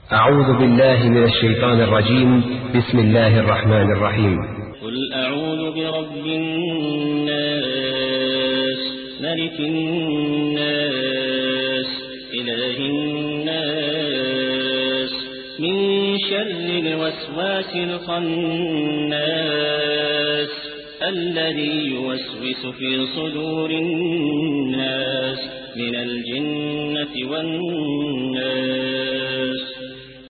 أعوذ بالله من الشيطان الرجيم. بسم الله الرحمن الرحيم. قل أعوذ برب الناس ملك الناس إله الناس من شر الوسواس الخناس الذي يوسوس في صدور الناس من الجنة والناس.